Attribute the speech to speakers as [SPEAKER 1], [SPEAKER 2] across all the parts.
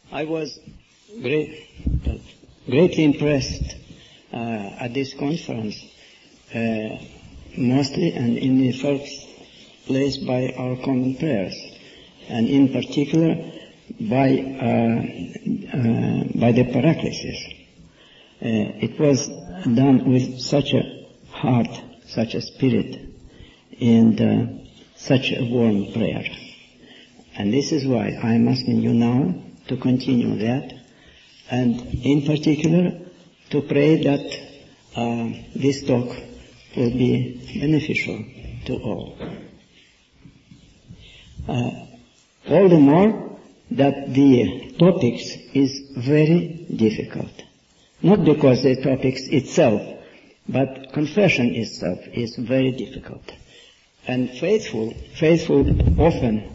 [SPEAKER 1] I was greatly impressed at this conference, mostly and in the first place by our common prayers, and in particular by the paraclesis. It was done with such a heart, such a spirit, and such a warm prayer. And this is why I am asking you now to continue that, and in particular to pray that this talk will be beneficial to all. All the more that the topics is very difficult. Not because the topics itself, but confession itself is very difficult. And faithful often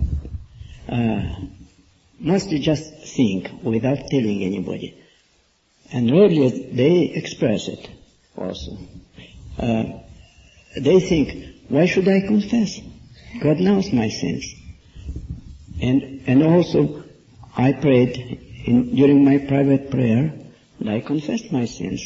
[SPEAKER 1] must just think without telling anybody. And rarely they express it also. They think, why should I confess? God knows my sins. And also, I prayed during my private prayer, and I confessed my sins.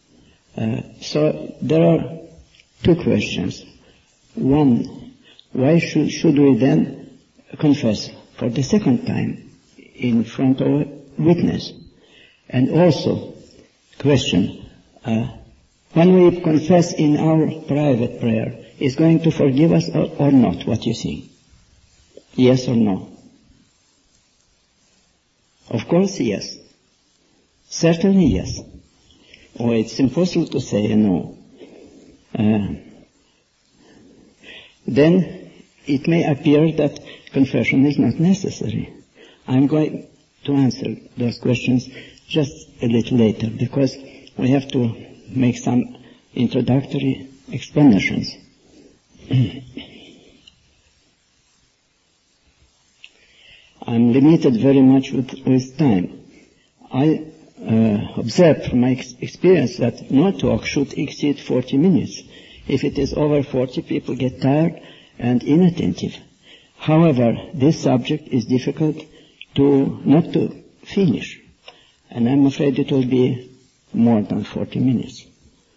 [SPEAKER 1] So there are two questions. One, why should we then confess for the second time in front of a witness? And also, question, when we confess in our private prayer, is going to forgive us or not? What do you think? Yes or no? Of course, yes. Certainly, yes. Or it's impossible to say no. Then it may appear that confession is not necessary. I'm going to answer those questions just a little later, because we have to make some introductory explanations. I'm limited very much with time. I observed from my experience that no talk should exceed 40 minutes. If it is over 40, people get tired and inattentive. However, this subject is difficult not to finish, and I'm afraid it will be more than 40 minutes.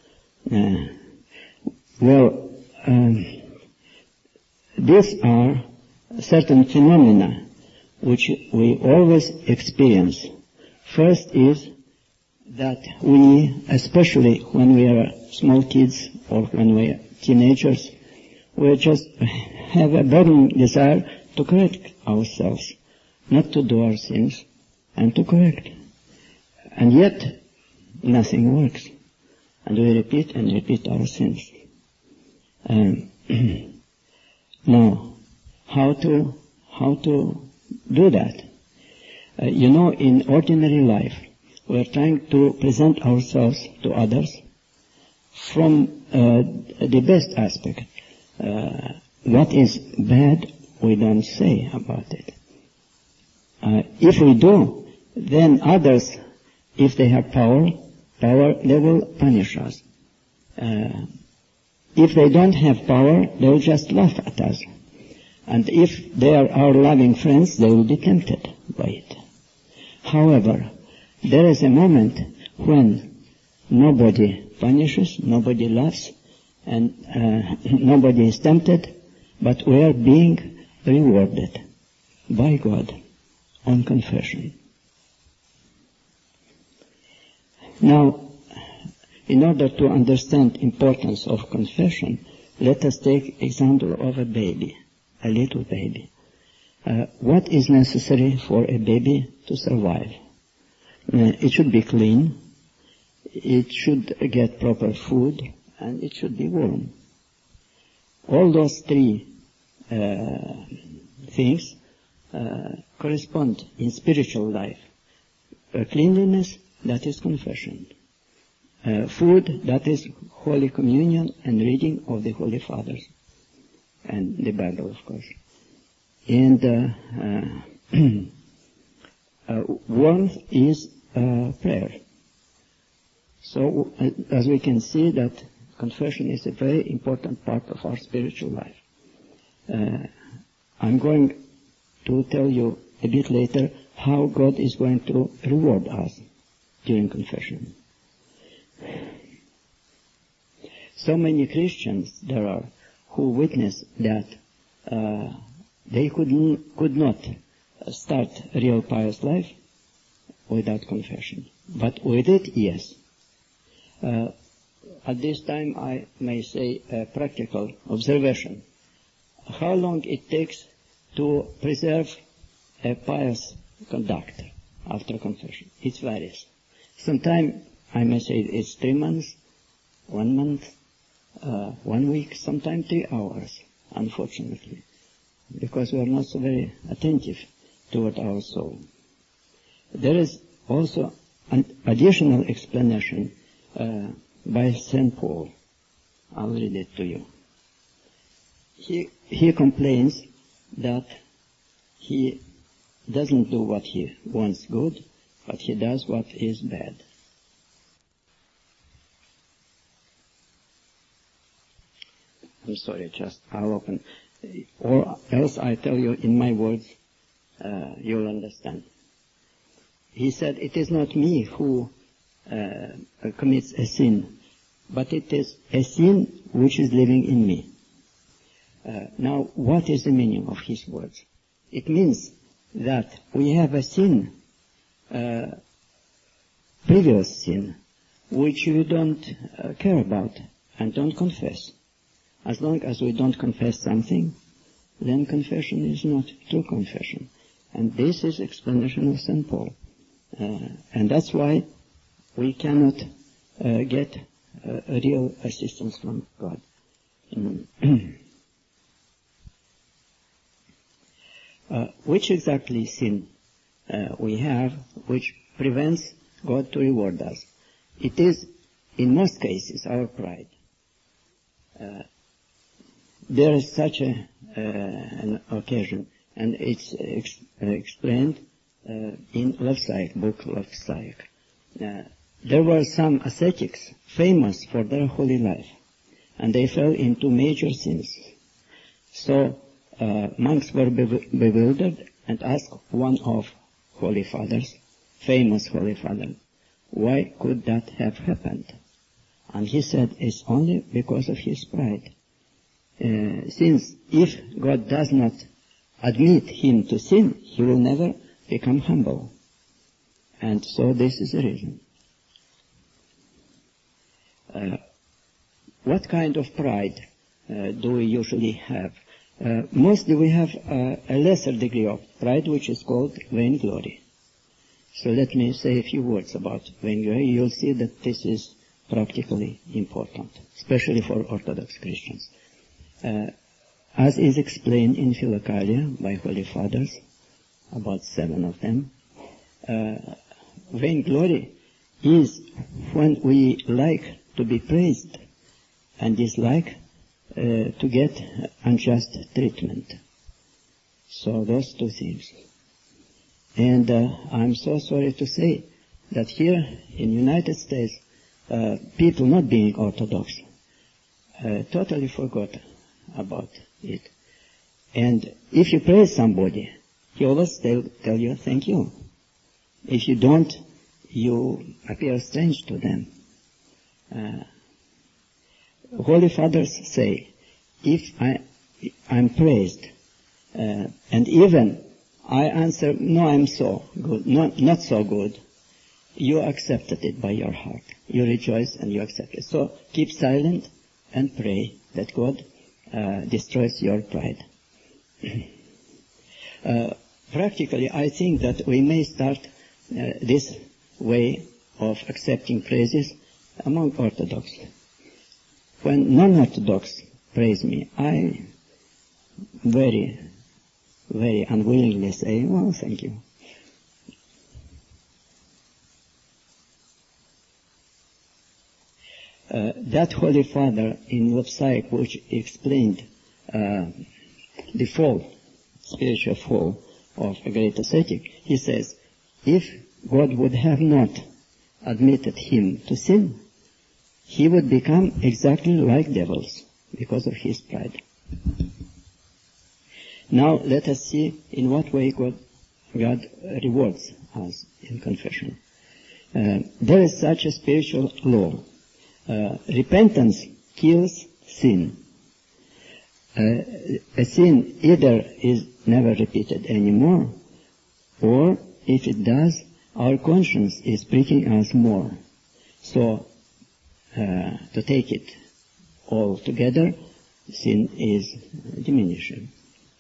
[SPEAKER 1] These are certain phenomena which we always experience. First is that we, especially when we are small kids or when we are teenagers, we just have a burning desire to correct ourselves, not to do our sins, and to correct. And yet, nothing works. And we repeat and repeat our sins. Now, how to do that? In ordinary life, we are trying to present ourselves to others from the best aspect. What is bad, we don't say about it. If we do, then others, if they have power, they will punish us. If they don't have power, they will just laugh at us. And if they are our loving friends, they will be tempted by it. However, there is a moment when nobody punishes, nobody laughs, and nobody is tempted, but we are being rewarded by God on confession. Now, in order to understand the importance of confession, let us take example of a baby, a little baby. What is necessary for a baby to survive? It should be clean, it should get proper food, and it should be warm. All those three things correspond in spiritual life. Cleanliness, that is confession. Food, that is Holy Communion and reading of the Holy Fathers. And the Bible, of course. And warmth is prayer. So, as we can see, that confession is a very important part of our spiritual life. I'm going to tell you a bit later how God is going to reward us during confession. So many Christians there are who witness that they could not start a real pious life without confession. But with it, yes. At this time, I may say a practical observation. How long it takes to preserve a pious conduct after confession? It varies. Sometimes, I may say it's 3 months, 1 month, 1 week, sometimes 3 hours, unfortunately, because we are not so very attentive toward our soul. There is also an additional explanation by St. Paul. I'll read it to you. He complains that he doesn't do what he wants good, but he does what is bad. I'm sorry, just I'll open. Or else I tell you in my words, you'll understand. He said, it is not me who commits a sin, but it is a sin which is living in me. Now, what is the meaning of his words? It means that we have a sin, previous sin, which we don't care about and don't confess. As long as we don't confess something, then confession is not true confession. And this is explanation of St. Paul. And that's why we cannot get a real assistance from God. Which exactly sin we have which prevents God to reward us? It is, in most cases, our pride. There is such an occasion, and it's explained in Love Psych, book Love Psych. There were some ascetics famous for their holy life, and they fell into major sins. So monks were bewildered and asked one of holy fathers, famous holy father, why could that have happened? And he said, it's only because of his pride. Since if God does not admit him to sin, he will never become humble. And so this is the reason. What kind of pride do we usually have? Mostly we have a lesser degree of pride, which is called vainglory. So let me say a few words about vainglory. You'll see that this is practically important, especially for Orthodox Christians. As is explained in Philokalia by Holy Fathers, about 7 of them, vainglory is when we like to be praised and dislike to get unjust treatment. So those two things. And I'm so sorry to say that here in United States, people not being Orthodox totally forgot about it. And if you praise somebody, he always tell you thank you. If you don't, you appear strange to them. Holy Fathers say, if I'm praised, and even I answer, no, I'm so good, not so good, you accepted it by your heart. You rejoice and you accept it. So keep silent and pray that God destroys your pride. Practically, I think that we may start this way of accepting praises among Orthodox. When non-Orthodox praise me, I very, very unwillingly say, well, thank you. That Holy Father in Love Psych, which explained the fall, spiritual fall of a great ascetic, he says, if God would have not admitted him to sin, he would become exactly like devils because of his pride. Now let us see in what way God God rewards us in confession. There is such a spiritual law. Repentance kills sin. A sin either is never repeated anymore, or if it does, our conscience is pricking us more. So, to take it all together, sin is diminishing.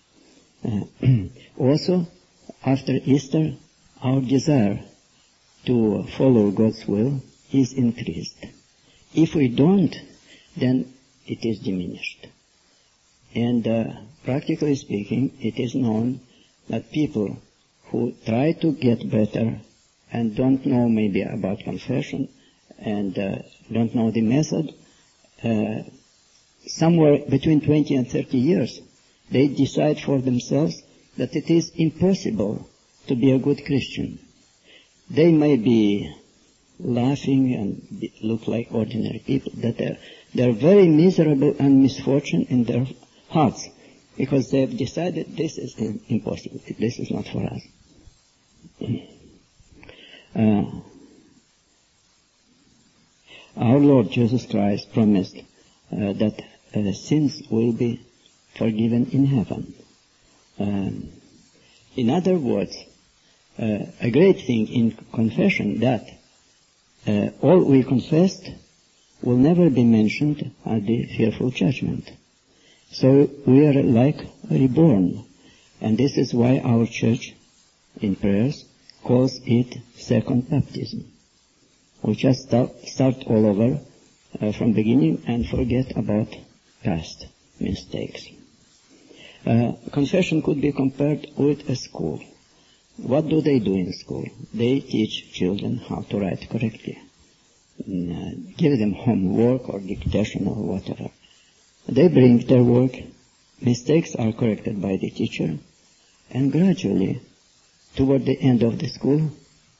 [SPEAKER 1] Also, after Easter, our desire to follow God's will is increased. If we don't, then it is diminished. And practically speaking, it is known that people who try to get better and don't know maybe about confession and don't know the method, somewhere between 20 and 30 years, they decide for themselves that it is impossible to be a good Christian. They may be laughing and look like ordinary people, that they're very miserable and misfortune in their hearts, because they have decided this is impossible, this is not for us. Our Lord Jesus Christ promised that sins will be forgiven in heaven. In other words, a great thing in confession that all we confessed will never be mentioned at the fearful judgment. So we are like reborn, and this is why our church in prayers calls it second baptism. We just start all over from beginning and forget about past mistakes. Confession could be compared with a school. What do they do in school? They teach children how to write correctly. Give them homework or dictation or whatever. They bring their work, mistakes are corrected by the teacher, and gradually, toward the end of the school,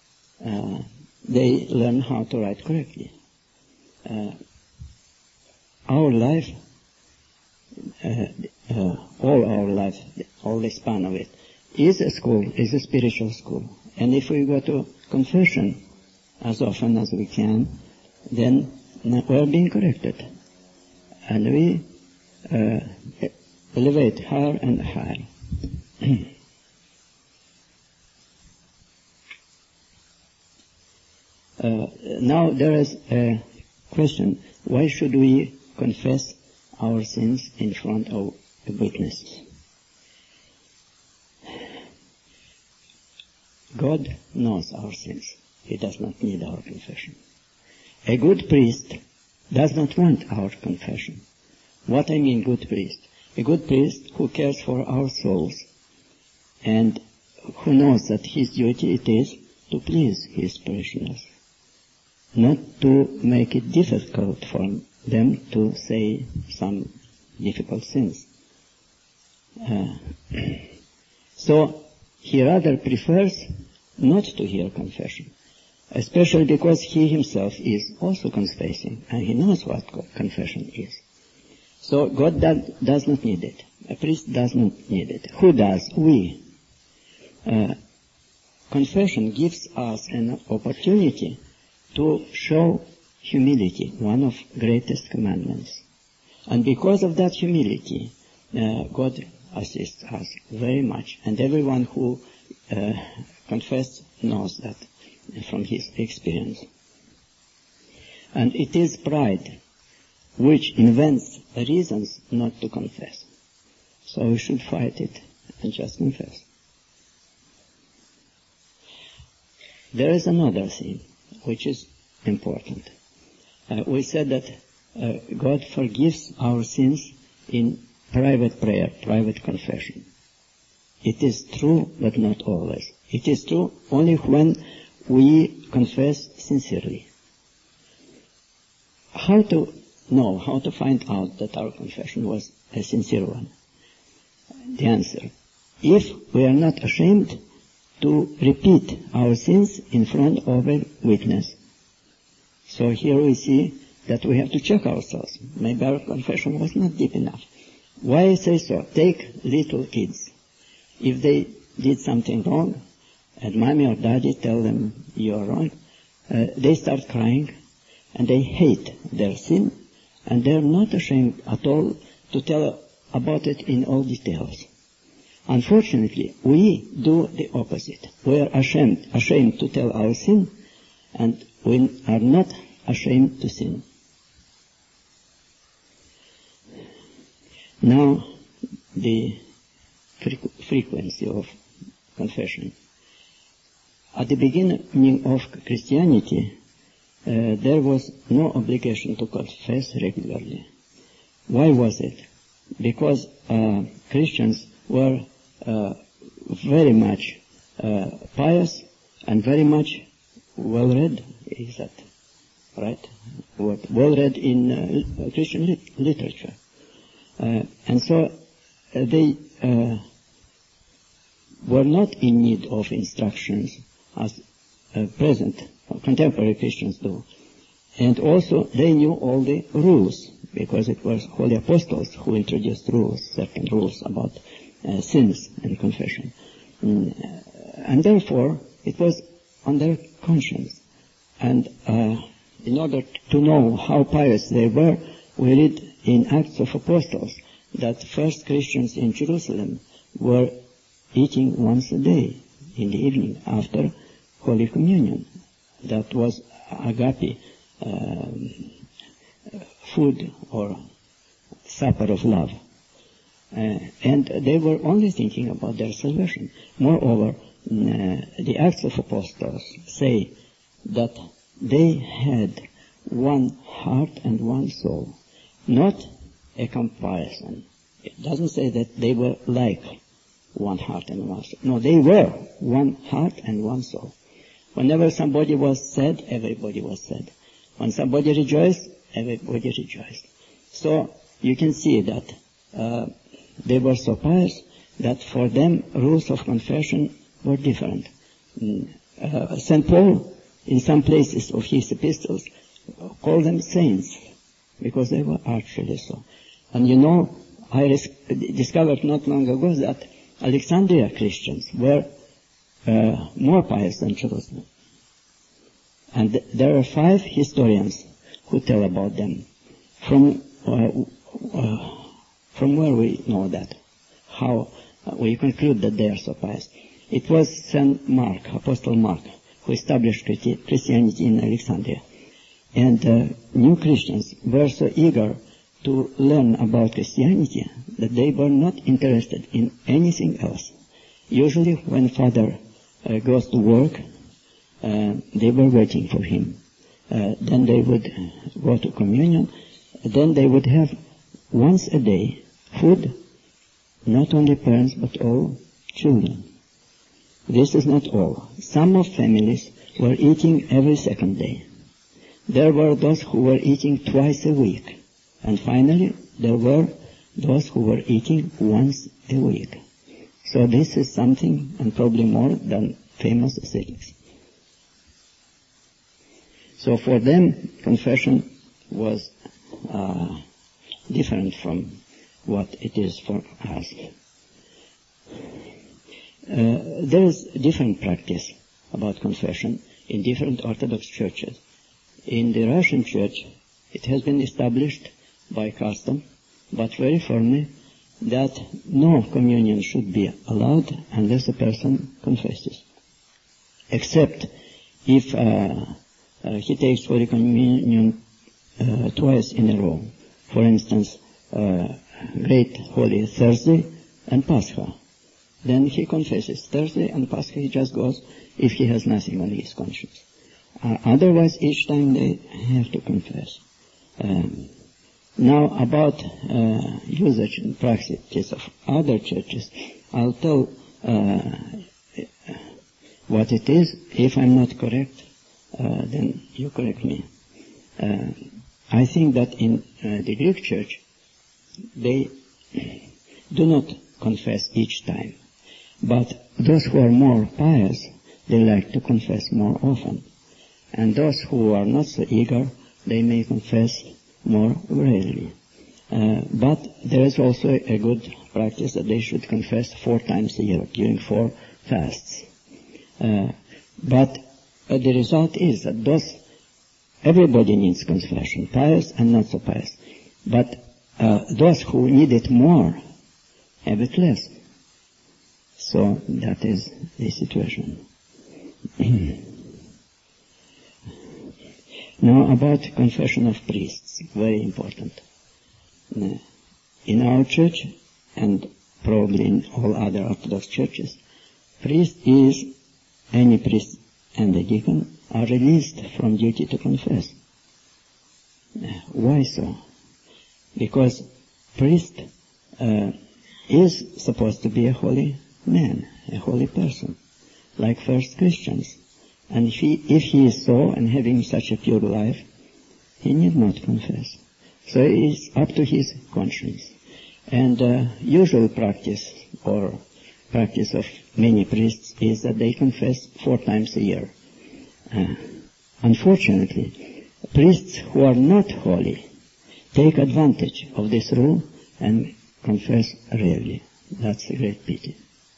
[SPEAKER 1] they learn how to write correctly. Our life, all our life, all the span of it, is a school, is a spiritual school. And if we go to confession as often as we can, then we're being corrected. And we elevate higher and higher. Now there is a question, why should we confess our sins in front of witnesses? God knows our sins. He does not need our confession. A good priest does not want our confession. What I mean good priest? A good priest who cares for our souls and who knows that his duty it is to please his parishioners, not to make it difficult for them to say some difficult sins. So he rather prefers not to hear confession, especially because he himself is also confessing, and he knows what confession is. So God does not need it. A priest does not need it. Who does? We. Confession gives us an opportunity to show humility, one of greatest commandments. And because of that humility, God assists us very much. And everyone who confesses knows that from his experience. And it is pride which invents reasons not to confess. So we should fight it and just confess. There is another thing which is important. We said that God forgives our sins in private prayer, private confession. It is true, but not always. It is true only when we confess sincerely. How to know, how to find out that our confession was a sincere one? The answer: if we are not ashamed to repeat our sins in front of a witness. So here we see that we have to check ourselves. Maybe our confession was not deep enough. Why I say so? Take little kids. If they did something wrong, and mommy or daddy tell them you're wrong, they start crying, and they hate their sin, and they're not ashamed at all to tell about it in all details. Unfortunately, we do the opposite. We are ashamed to tell our sin, and we are not ashamed to sin. Now, the frequency of confession. At the beginning of Christianity, there was no obligation to confess regularly. Why was it? Because Christians were very much pious and very much well-read. Is that right? Well-read in Christian literature. And so they were not in need of instructions as present contemporary Christians do. And also they knew all the rules, because it was Holy Apostles who introduced rules, certain rules about sins and confession. And therefore it was on their conscience. And in order to know how pious they were, we read in Acts of Apostles that first Christians in Jerusalem were eating once a day in the evening after Holy Communion. That was agape, food or supper of love. And they were only thinking about their salvation. Moreover, the Acts of Apostles say that they had one heart and one soul, not a comparison. It doesn't say that they were like one heart and one soul. No, they were one heart and one soul. Whenever somebody was sad, everybody was sad. When somebody rejoiced, everybody rejoiced. So you can see that they were so pious that for them rules of confession were different. St. Paul, in some places of his epistles, called them saints, because they were actually so. And you know, I discovered not long ago that Alexandria Christians were more pious than Jerusalem. And there are 5 historians who tell about them. From where we know that? How we conclude that they are so pious? It was St. Mark, Apostle Mark, who established Christianity in Alexandria. And new Christians were so eager to learn about Christianity that they were not interested in anything else. Usually when Father goes to work, they were waiting for him. Then they would go to communion. Then they would have once a day food, not only parents but all children. This is not all. Some of families were eating every second day. There were those who were eating twice a week. And finally, there were those who were eating once a week. So this is something, and probably more than famous ascetics. So for them, confession was different from what it is for us. There is different practice about confession in different Orthodox churches. In the Russian church, it has been established by custom, but very firmly, that no communion should be allowed unless a person confesses. Except if he takes Holy Communion twice in a row. For instance, Great Holy Thursday and Pascha. Then he confesses. Thursday and Pascha he just goes if he has nothing on his conscience. Otherwise, each time they have to confess. Now, about usage and practice of other churches, I'll tell what it is. If I'm not correct, then you correct me. I think that in the Greek church, they do not confess each time. But those who are more pious, they like to confess more often. And those who are not so eager, they may confess more rarely. But there is also a good practice that they should confess 4 times a year during 4 fasts. But the result is that everybody needs confession, pious and not so pious. But those who need it more have it less. So that is the situation. Now about confession of priests, very important. In our church, and probably in all other Orthodox churches, any priest and a deacon are released from duty to confess. Why so? Because priest is supposed to be a holy man, a holy person, like first Christians. And if he is so and having such a pure life, he need not confess. So it is up to his conscience. And usual practice or practice of many priests is that they confess 4 times a year. Unfortunately, priests who are not holy take advantage of this rule and confess rarely. That's a great pity.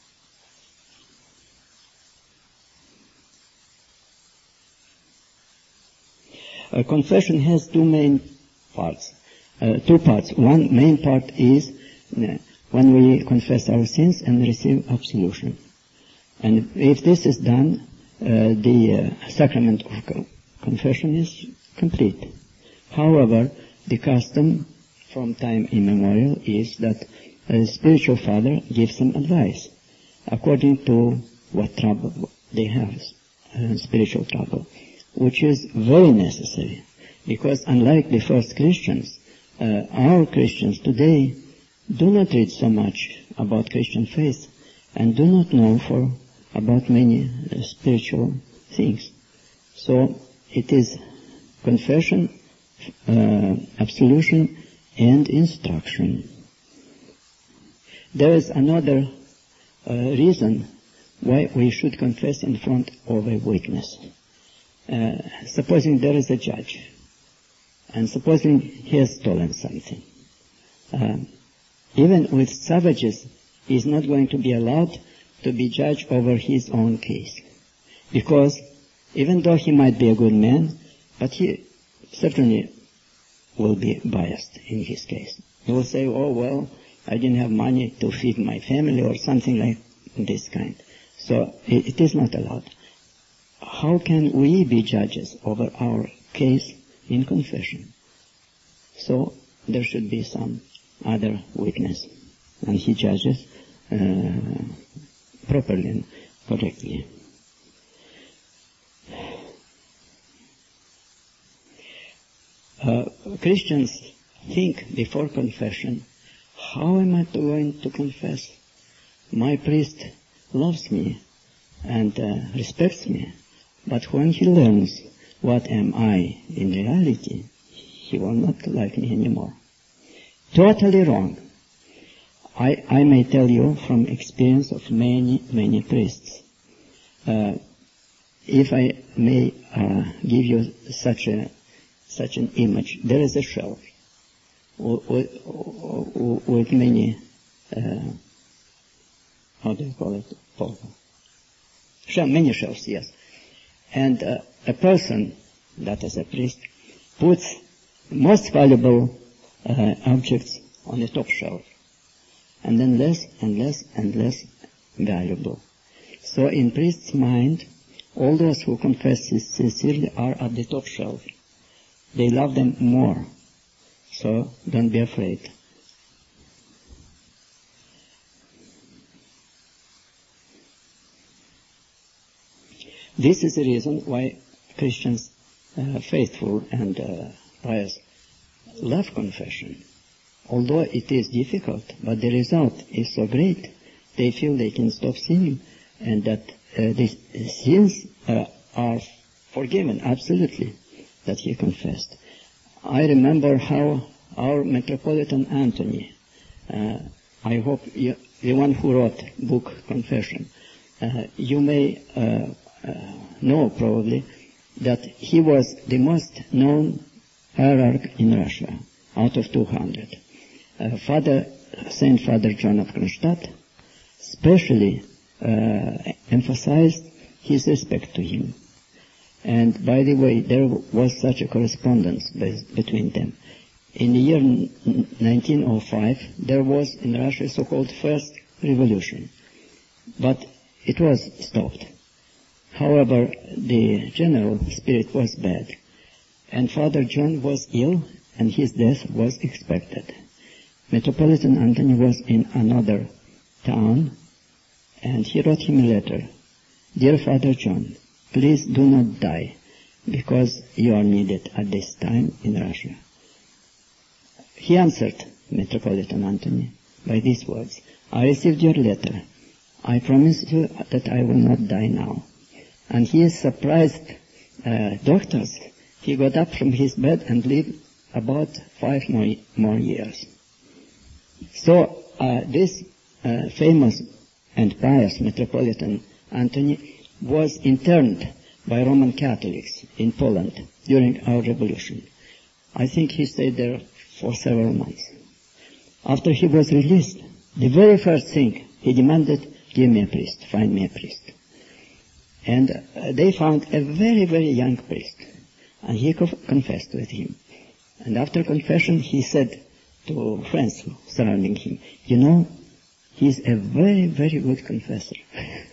[SPEAKER 1] Confession has 2 main parts. 2 parts. One main part is when we confess our sins and receive absolution. And if this is done, the sacrament of confession is complete. However, the custom from time immemorial is that a spiritual father gives them advice according to what trouble they have, spiritual trouble, which is very necessary, because unlike the first Christians, our Christians today do not read so much about Christian faith and do not know about many spiritual things. So it is confession, absolution, and instruction. There is another reason why we should confess in front of a witness. Supposing there is a judge, and supposing he has stolen something. Even with savages, he is not going to be allowed to be judge over his own case. Because even though he might be a good man, but he certainly will be biased in his case. He will say, oh, well, I didn't have money to feed my family or something like this kind. So it is not allowed. How can we be judges over our case in confession? So there should be some other witness, and he judges properly and correctly. Christians think before confession, how am I going to confess? My priest loves me and respects me, but when he learns what am I in reality, he will not like me anymore. Totally wrong. I may tell you from experience of many priests. If I may give you such an image, there is a shelf with many, how do you call it? Many shelves, yes. And a person, that is a priest, puts most valuable objects on the top shelf, and then less and less and less valuable. So in priest's mind, all those who confess sincerely are at the top shelf. They love them more. So don't be afraid. This is the reason why Christians, faithful and pious, love confession. Although it is difficult, but the result is so great, they feel they can stop sinning, and that the sins are forgiven, absolutely, that he confessed. I remember how our Metropolitan Anthony, I hope the one who wrote book Confession, you may know probably that he was the most known hierarch in Russia, out of 200. Saint Father John of Kronstadt specially emphasized his respect to him. And by the way, there was such a correspondence between them. In the year 1905, there was in Russia so-called First Revolution, but it was stopped. However, the general spirit was bad, and Father John was ill, and his death was expected. Metropolitan Anthony was in another town, and he wrote him a letter. Dear Father John, please do not die, because you are needed at this time in Russia. He answered Metropolitan Anthony by these words, I received your letter. I promise you that I will not die now. And he surprised doctors. He got up from his bed and lived about 5 more years. So this famous and pious Metropolitan Anthony was interned by Roman Catholics in Poland during our revolution. I think he stayed there for several months. After he was released, the very first thing he demanded, give me a priest, find me a priest. And they found a very, very young priest, and he confessed with him. And after confession, he said to friends surrounding him, you know, he's a very, very good confessor.